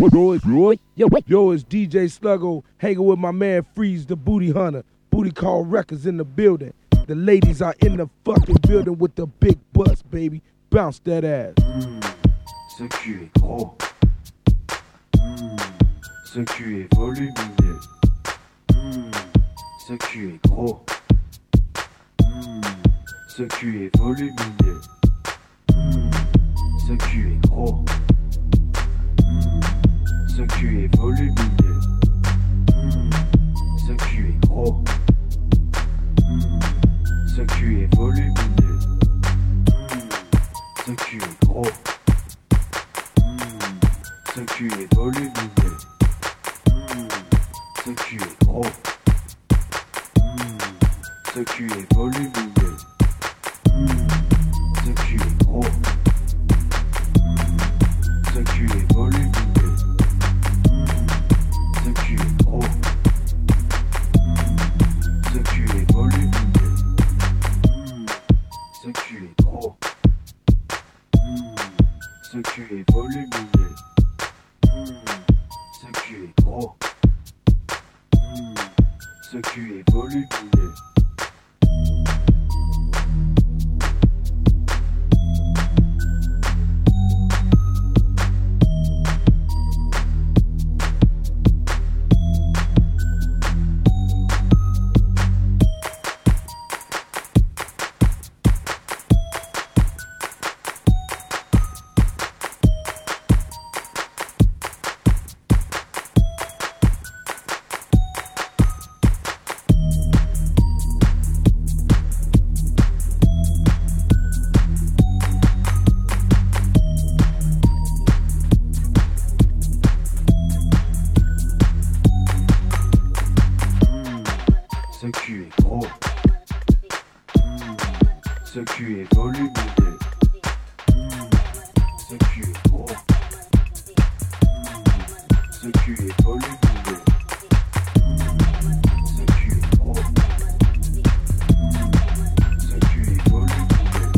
Yo, it's DJ Sluggo hanging with my man Freeze, the Booty Hunter. Booty Call Records in the building. The ladies are in the fucking building with the big butts, baby. Bounce that ass. Ce cul est gros. Ce cul est volumineux. Ce cul est gros. Ce cul est volumineux. Ce cul est gros. Ce cul est volumineux. Ce cul est gros. Ce cul est volumineux. Ce cul est gros. Ce cul est volumineux. Ce cul est gros. Ce cul est volumineux. Ce cul est gros. Ce cul est volumineux. Ce cul est gros. Ce cul est volumineux. Ce cul est gros. Ce cul est volumineux. Ce cul est gros. Ce cul est volumineux. Ce cul est gros. Ce cul est volumineux. Ce cul est gros. Ce cul est volumineux. Ce cul est gros. Ce cul est volumineux.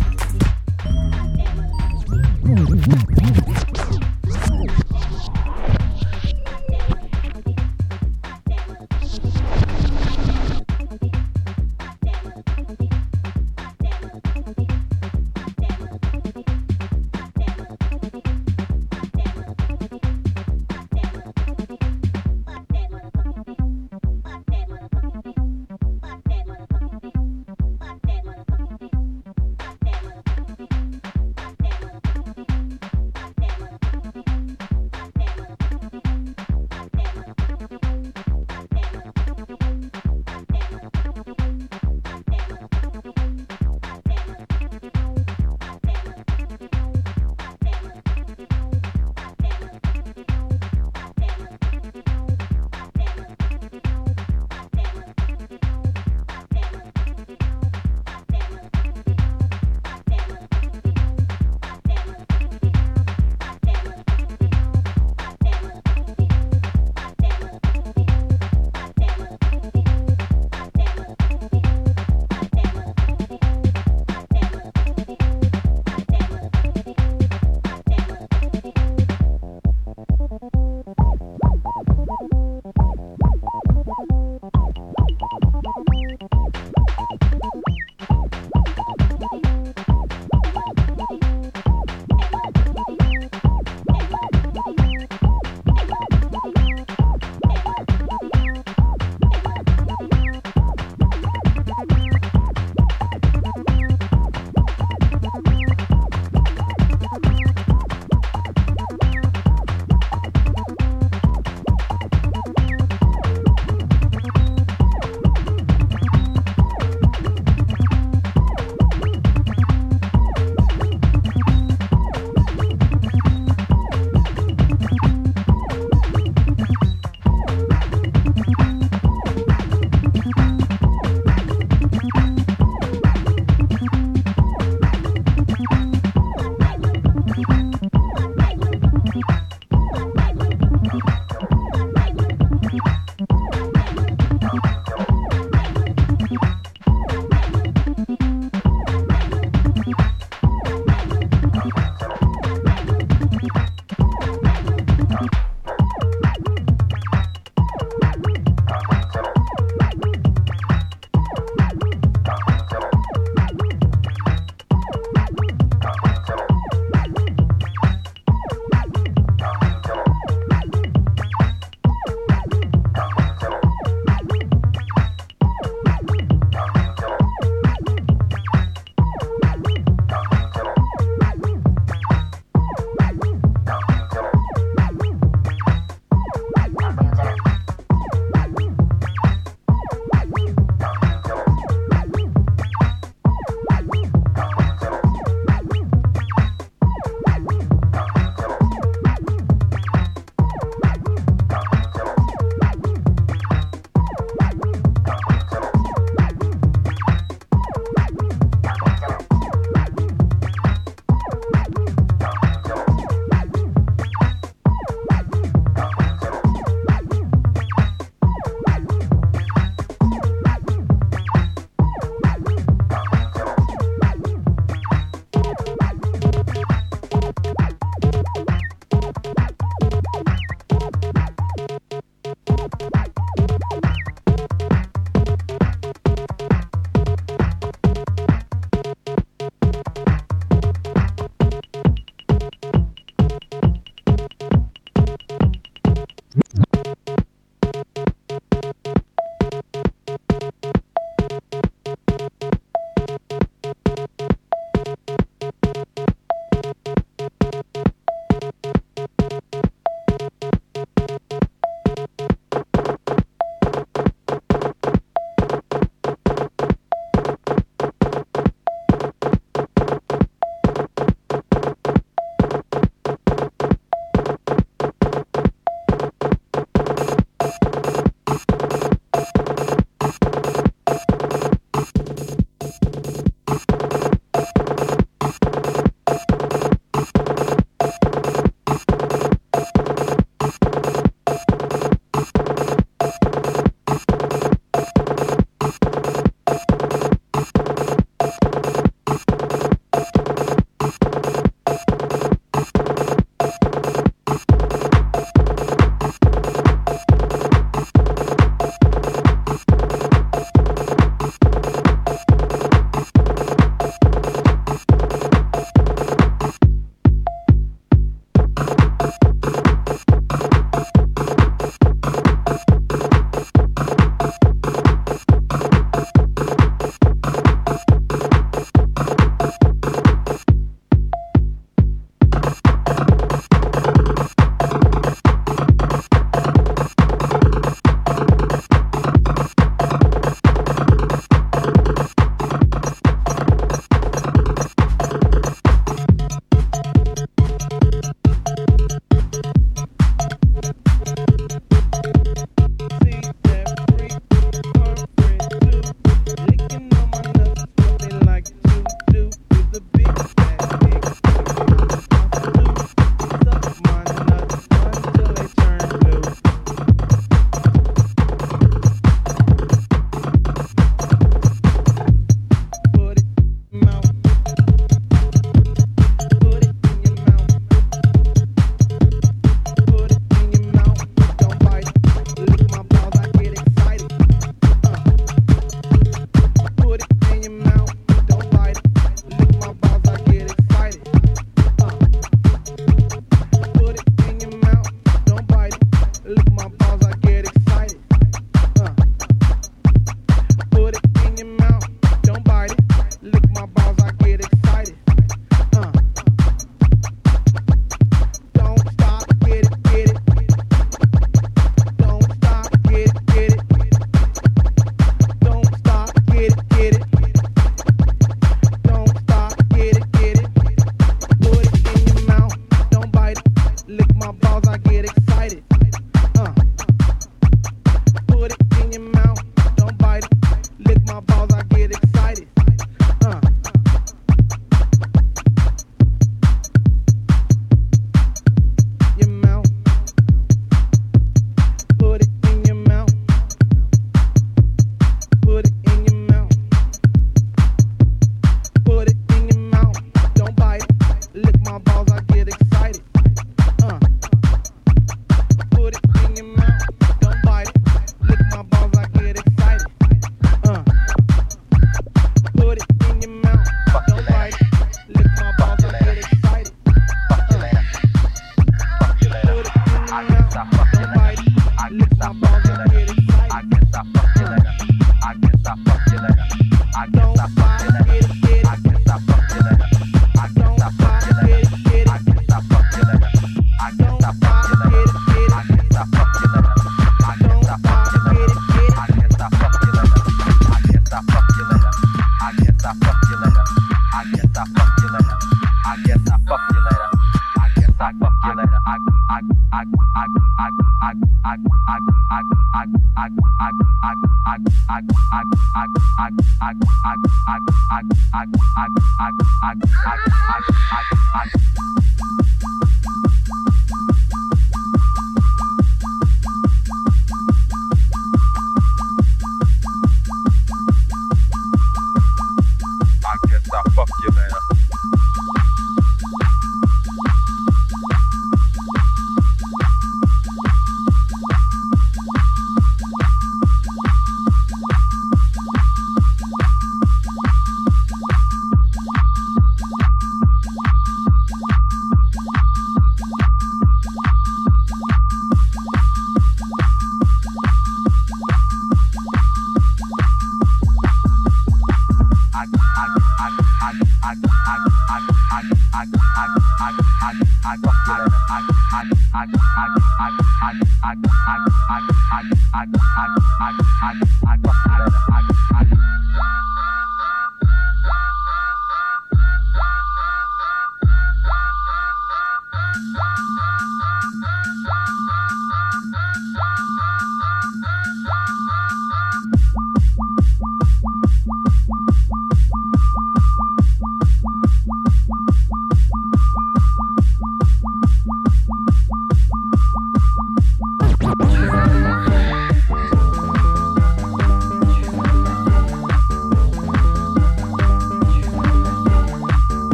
lift my balls and get excited. I guess I fuck you later. I guess I fuck you later. I guess I fuck you later. I guess I fuck you later. I guess I fuck you later. I guess I fuck you later. I guess I fuck you later. I guess I fuck you later. I guess I fuck you later. I guess I fuck you later. I guess I fuck you later. I guess I fuck you later. I guess I fuck you later. I guess I fuck you later. I guess I fuck you later.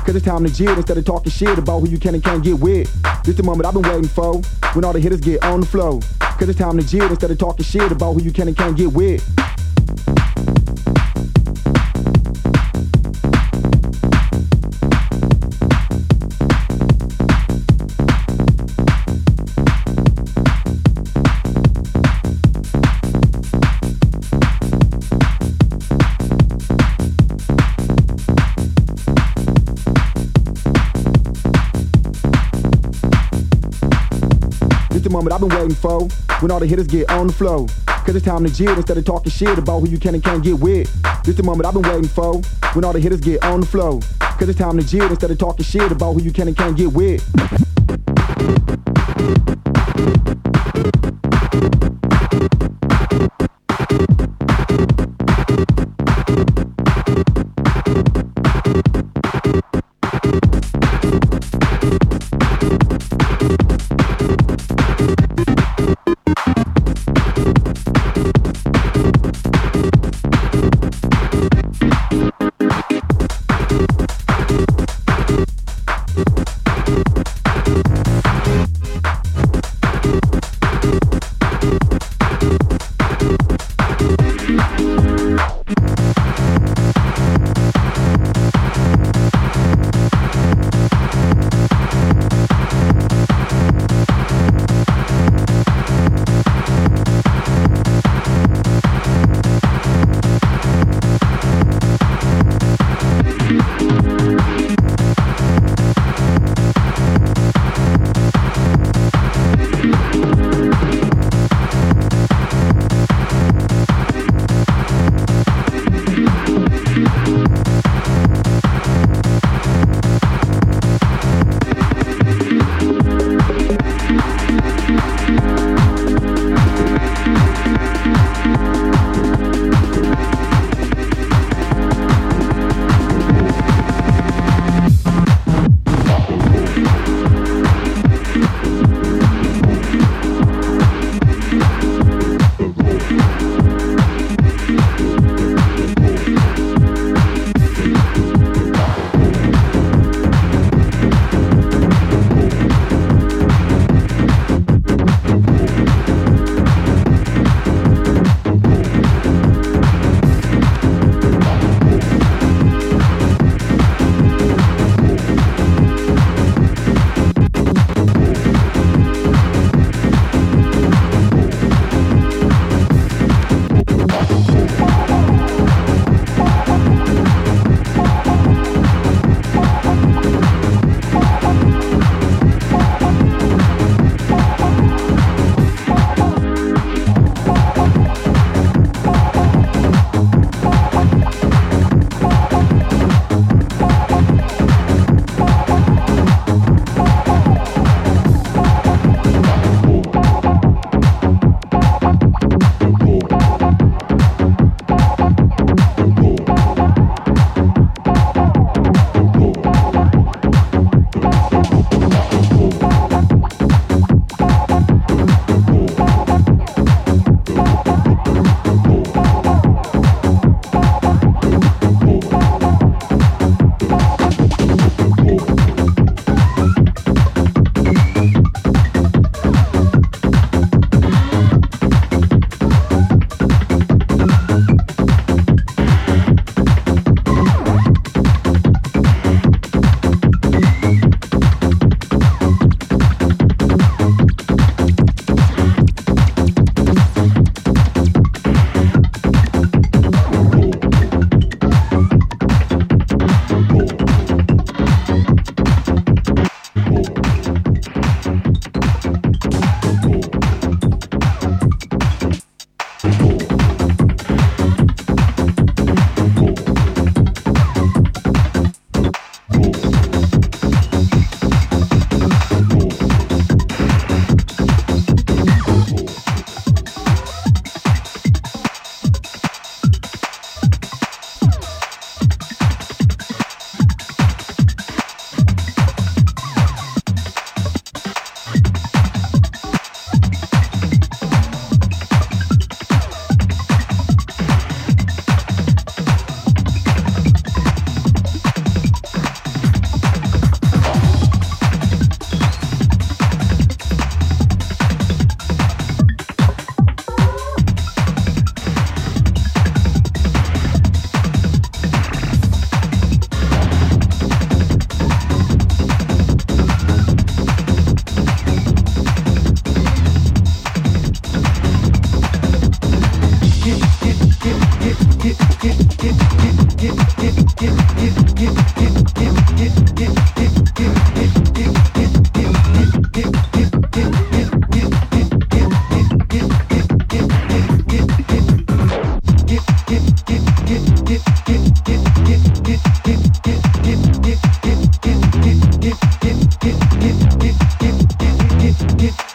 Cause it's time to jit instead of talking shit about who you can and can't get with. This the moment I've been waiting for, when all the hitters get on the flow. Cause it's time to jit instead of talking shit about who you can and can't get with. Moment I've been waiting for, when all the hitters get on the flow. Cause it's time to jit instead of talking shit about who you can and can't get with. This the moment I've been waiting for, when all the hitters get on the flow. Cause it's time to jit instead of talking shit about who you can and can't get with.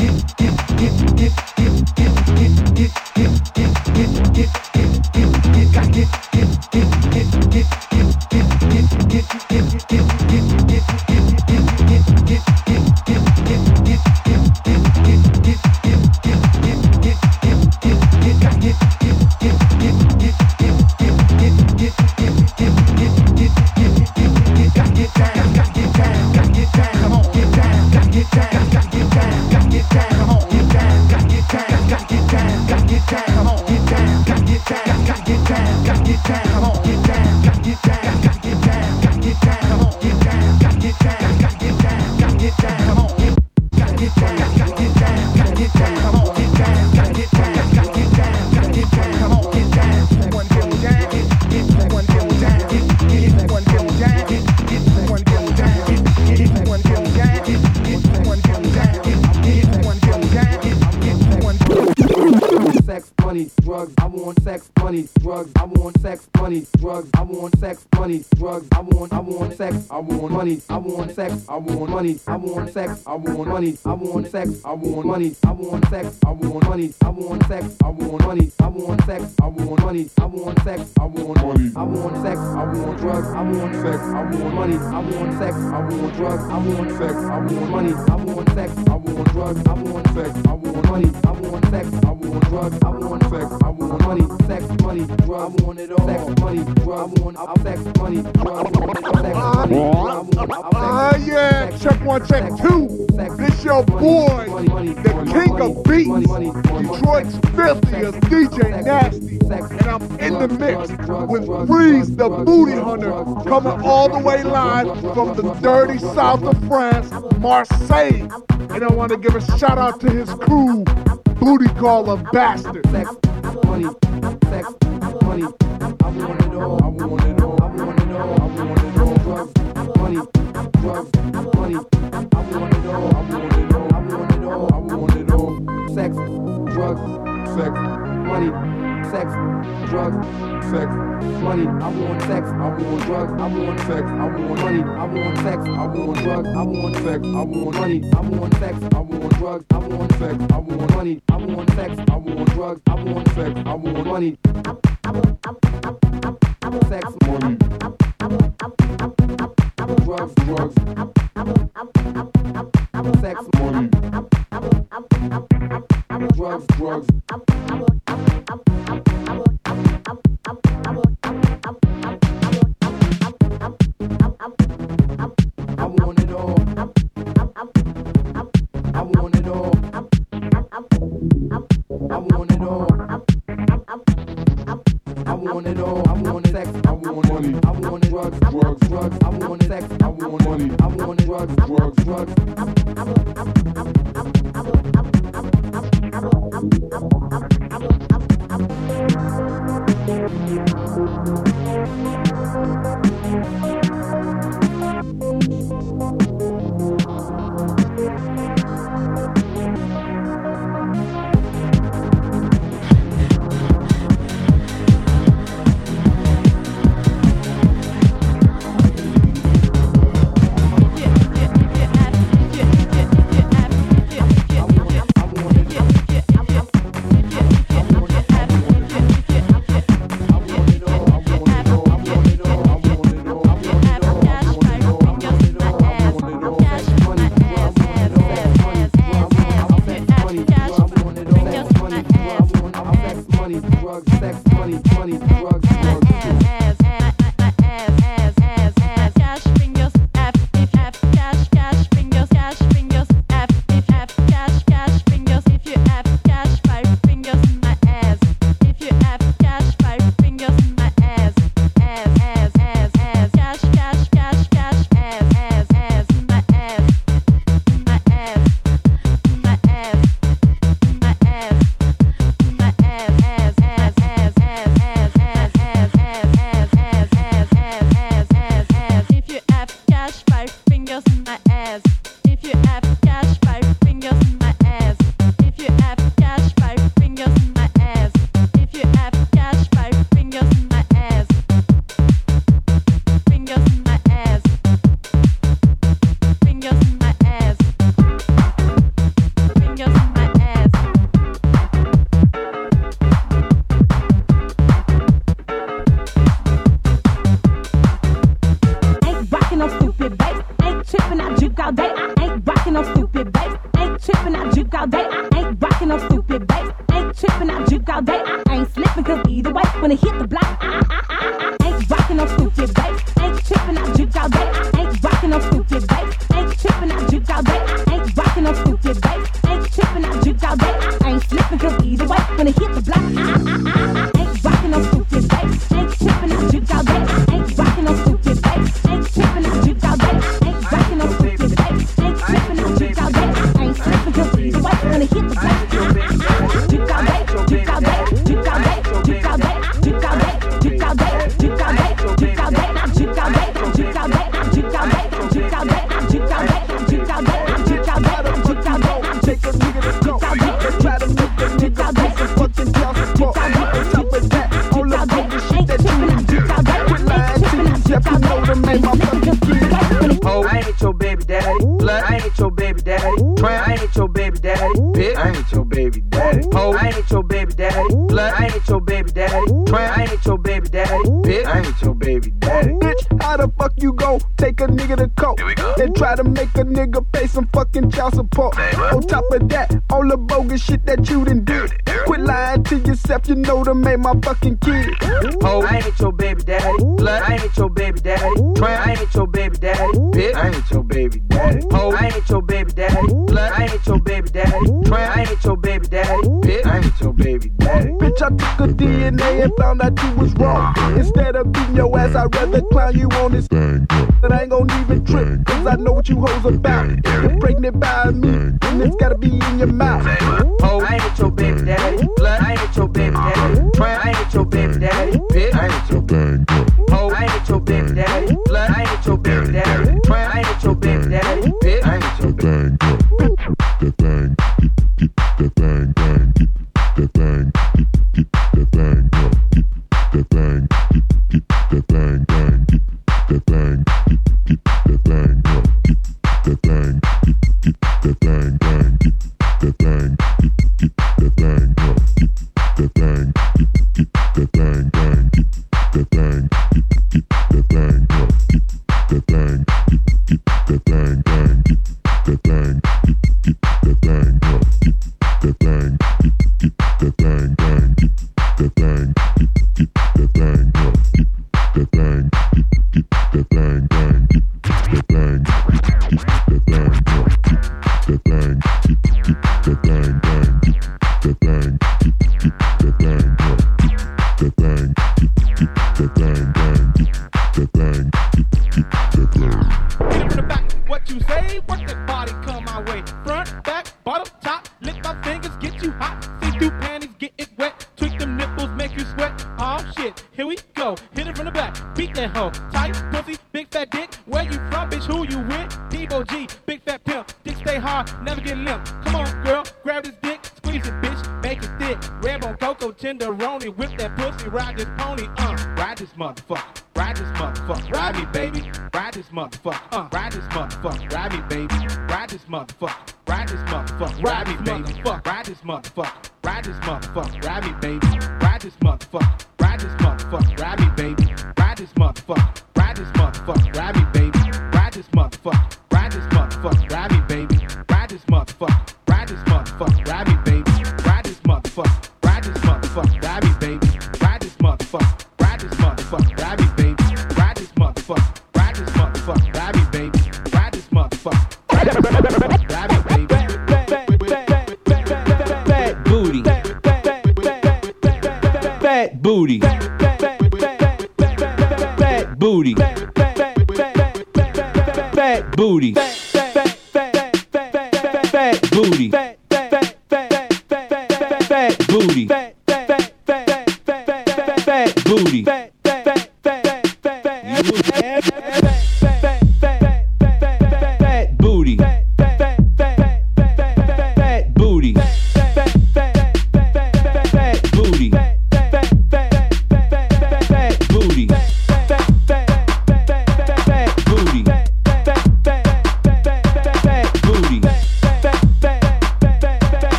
Yeah, check one, check two. This your boy, the king of beats, Detroit's 50th DJ Nasty, and I'm in the mix with Freeze the Booty Hunter, coming all the way live from the dirty south of France, Marseille. And I want to give a shout out to his crew, Booty Caller Bastard. tripping, I juke all day. I ain't rocking no stupid bass. Ain't tripping, I juke all day. I ain't slipping, cause either way, when it hit the block, I ain't rocking no stupid bass. Ain't tripping, I juke all day. I ain't rocking no stupid bass. Ain't tripping, I juke all day. I ain't rocking no stupid bass. Ain't tripping, I juke all day. I ain't slipping, cause either way, when it hit the block, I ain't rocking no stupid bass. Ain't tripping, I juke all day. I ain't rocking no stupid bass. Ain't tripping, I juke all day. I ain't rocking no stupid bass. Ain't tripping, I juke all day. I ain't slipping, cause either way, when it hit the block, juke all day, juke all day, juke all day, juke all day, juke all day, juke all day, juke all day, juke all day, juke all day, juke all day, juke all day, juke all day, juke all day, juke all day, juke all day, juke all day, Take a nigga to go. Try to make a nigga pay some fucking child support. On top of that, all the bogus shit that you do. Quit lying to yourself, you know to make my fucking kid. Oh, I ain't your baby daddy. Blood, I ain't your baby daddy. Tramp, I ain't your baby daddy. Bitch, I ain't your baby daddy. Oh, I ain't your baby daddy. Blood, I ain't your baby daddy. Tramp, I ain't your baby daddy. Bitch, I ain't your baby daddy. Bitch, how the fuck you go take a nigga to coke and try to make a nigga pay some fucking child support? On top of that, all the bogus shit that you done do. Quit lying to yourself, you know to make my fucking kid. Oh, I ain't your baby daddy. Blood, I ain't your baby daddy. Tramp, I ain't your baby daddy. Bitch, I ain't your baby daddy. Oh, I ain't your baby daddy. Blood, I ain't your baby daddy. Tramp, I ain't your baby daddy. Bitch, I ain't your baby daddy. Bitch, I took a DNA and found out you was wrong. Instead of beating your ass, I'd rather clown you on this thing. But I ain't gon' even trip, cause I know what you hoes about. You're pregnant by me, and it's gotta be in your mouth. Oh, I ain't your baby daddy. Blood, I ain't your baby daddy. Tramp, I ain't your baby daddy. Bitch, I ain't your baby daddy. Oh, I ain't your baby daddy. Blood, I ain't your baby daddy. Tramp, I ain't your baby daddy. Bitch, I ain't your baby daddy.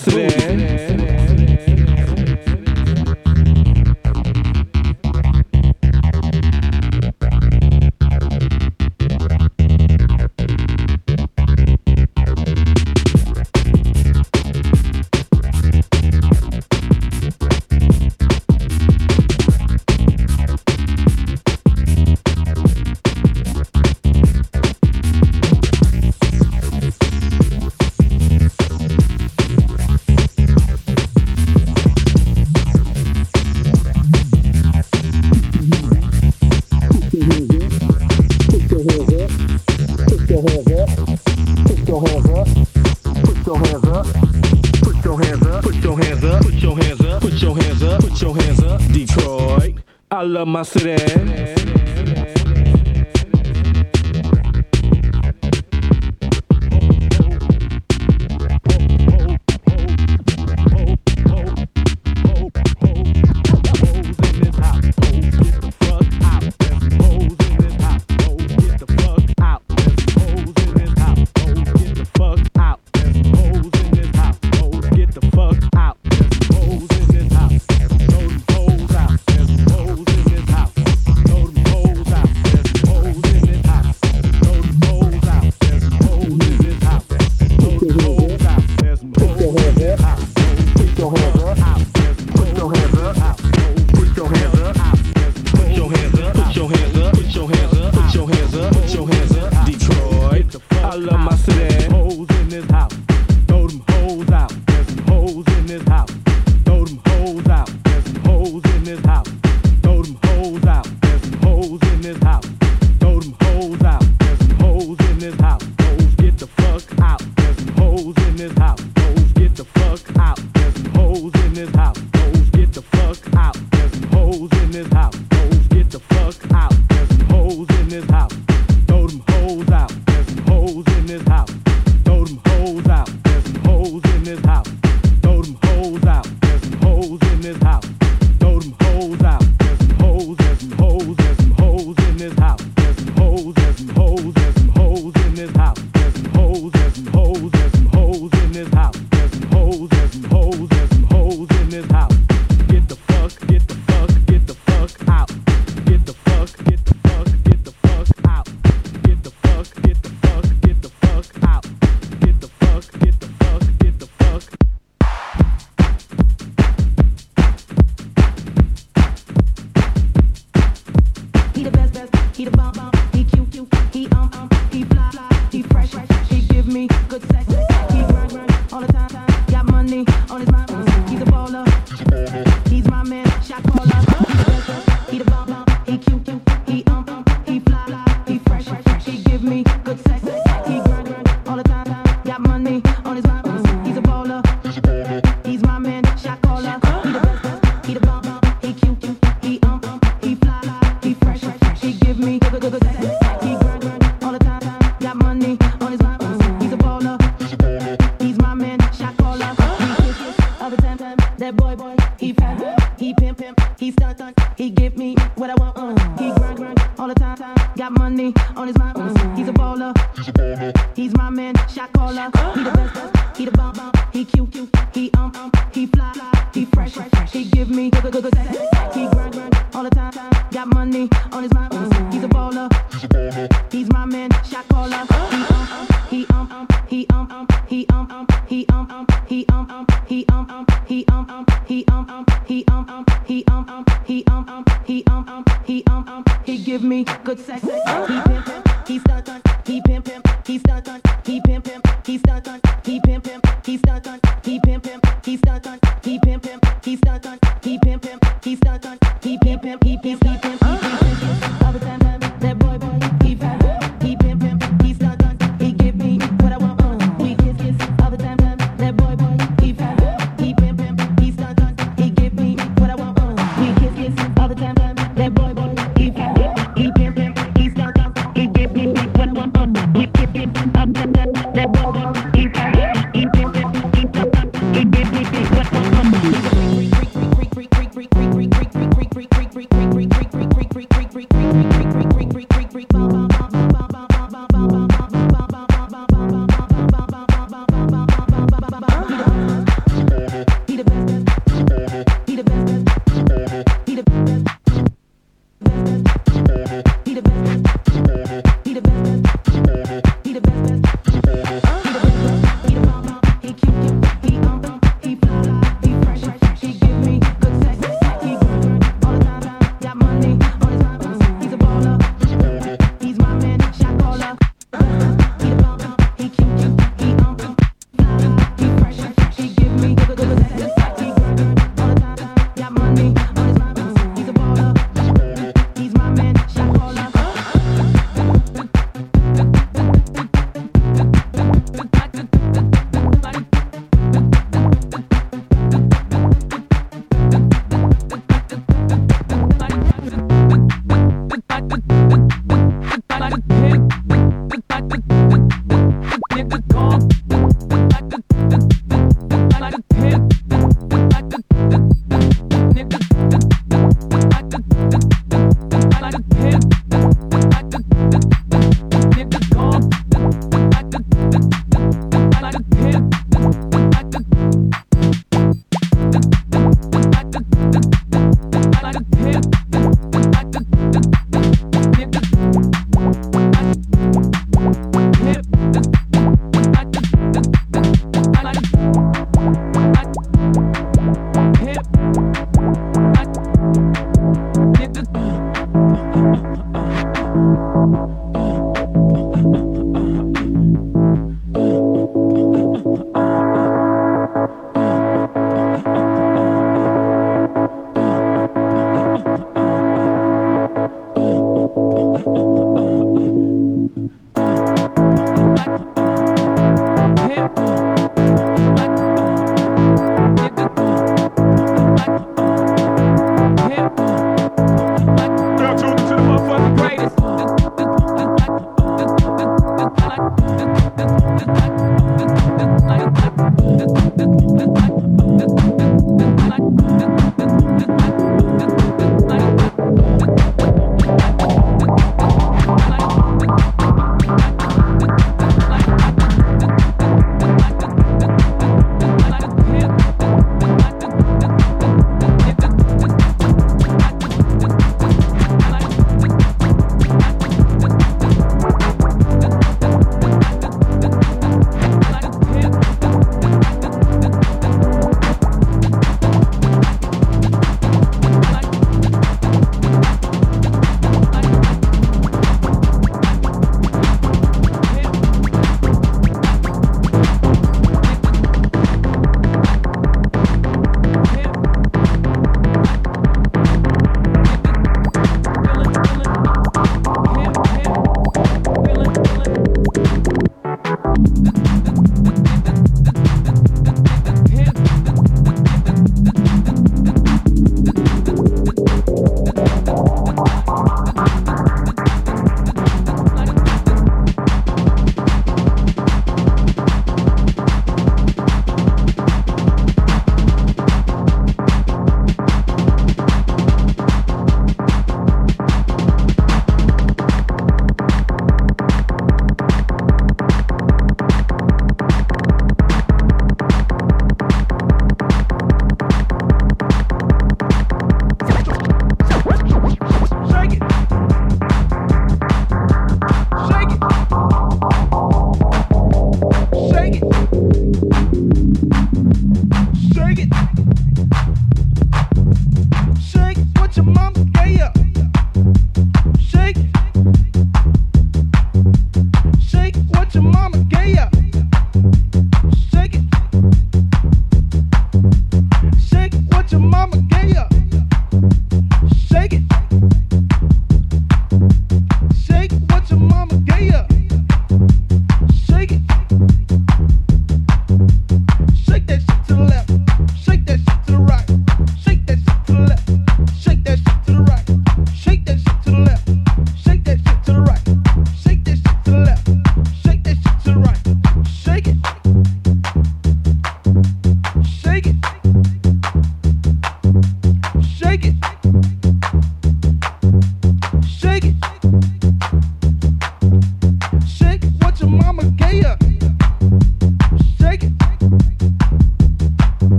city. I love my city.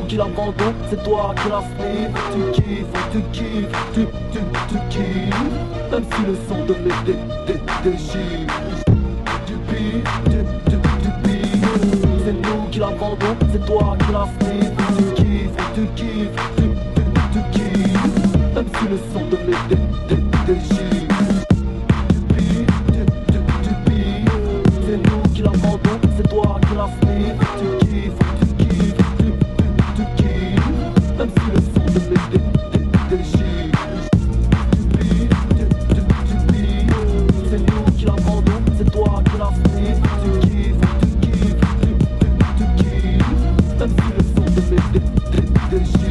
qui l'abandonne, c'est toi qui la sniff. Tu kiffes, tu kiffes. Même si le son de mes déchire. Tu piques, c'est nous qui l'abandonne, c'est toi qui la sniff. Tu kiffes, tu kiffes. Même si le son de mes déchire. C'est nous qui l'abandonne, c'est toi qui la sniff. Tu kiffes, tu kiffes. Même si le son de mes déchire. C'est nous qui l'abandonne, c'est toi qui la sniff. Tu kiffes, tu kiffes. Même si le son de mes déchire.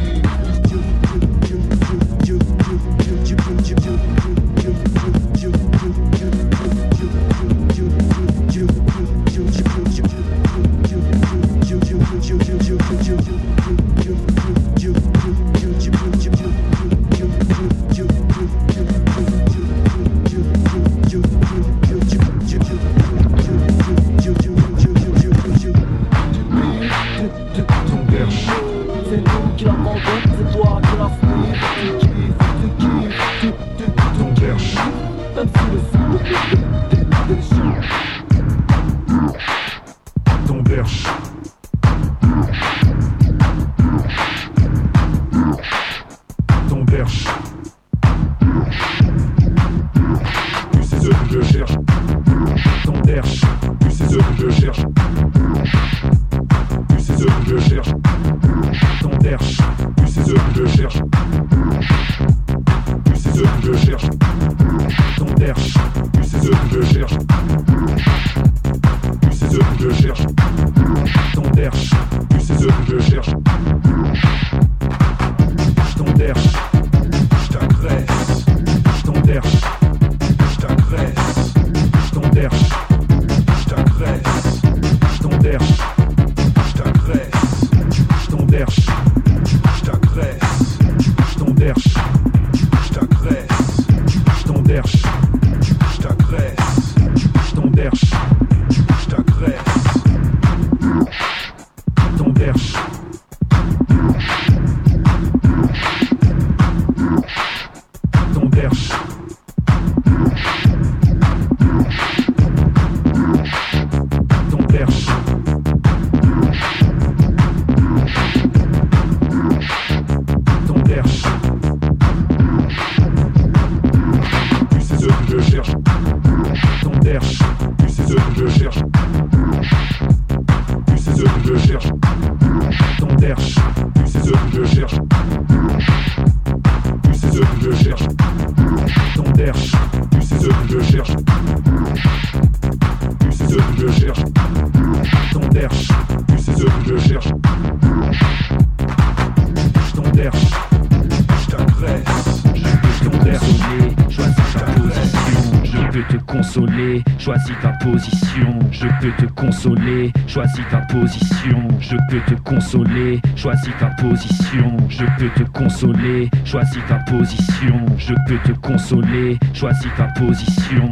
Choisis ta position, je peux te consoler. Choisis ta position, je peux te consoler. Choisis ta position, je peux te consoler. Choisis ta position, je peux te consoler. Choisis ta position.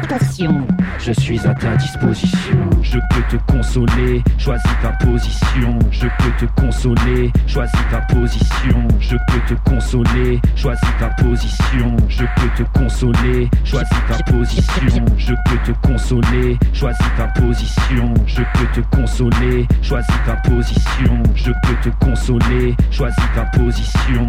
Je suis à ta disposition, je peux te consoler. Choisis ta position, je peux te consoler. Choisis ta position, je peux te consoler. Choisis ta position, je peux te consoler. Choisis ta position, je peux te consoler. Choisis ta position, je peux te consoler. Choisis ta position, je peux te consoler. Choisis ta position.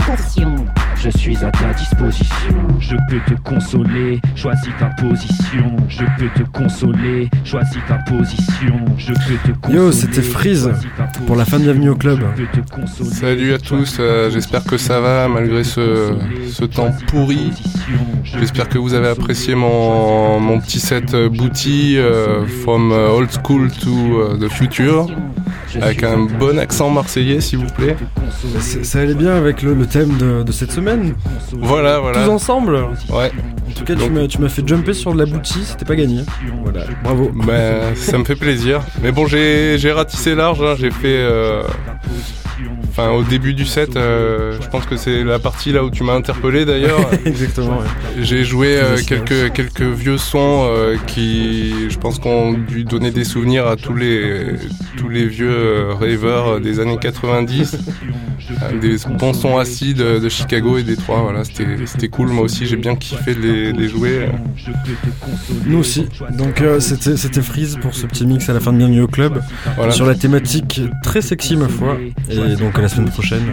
Je suis à ta disposition, je peux te consoler. Choisis ta position, je peux te consoler. Choisis ta position, je peux te consoler. Yo, c'était Freeze pour la fin de Bienvenue au Club. Salut à tous, j'espère que ça va malgré ce temps pourri. J'espère que vous avez apprécié mon petit set booty from old school to the future, avec un bon accent marseillais s'il vous plaît. Ça allait bien avec le thème de cette semaine. Voilà. Tous ensemble. Ouais. En tout cas, tu m'as fait jumper sur de la booty, c'était pas gagné. Voilà, bravo. Ça me fait plaisir. Mais bon, j'ai ratissé large, hein. J'ai fait enfin au début du set, je pense que c'est la partie là où tu m'as interpellé d'ailleurs. Exactement. Ouais. J'ai joué quelques vieux sons qui, je pense, qu'on dû donner des souvenirs à tous les vieux ravers des années 90. Des bons sons acides de Chicago et Détroit, voilà, c'était cool. Moi aussi, j'ai bien kiffé de les jouer. Nous aussi. Donc c'était Freeze pour ce petit mix à la fin de Bienvenue au Club. Voilà. Sur la thématique très sexy, ma foi. Et donc à la semaine prochaine.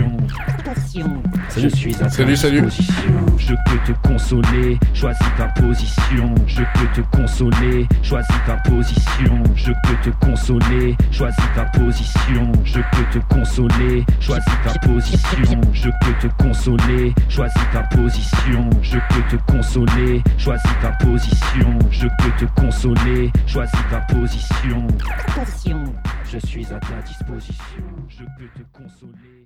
Salut. Salut. Je peux te consoler, choisis ta position. Je peux te consoler, choisis ta position. Je peux te consoler, choisis ta position. Je peux te consoler, choisis ta position. Je peux te consoler, choisis ta position. Je peux te consoler, choisis ta position. Je peux te consoler, choisis ta position. Je suis à ta disposition. Je peux te consoler.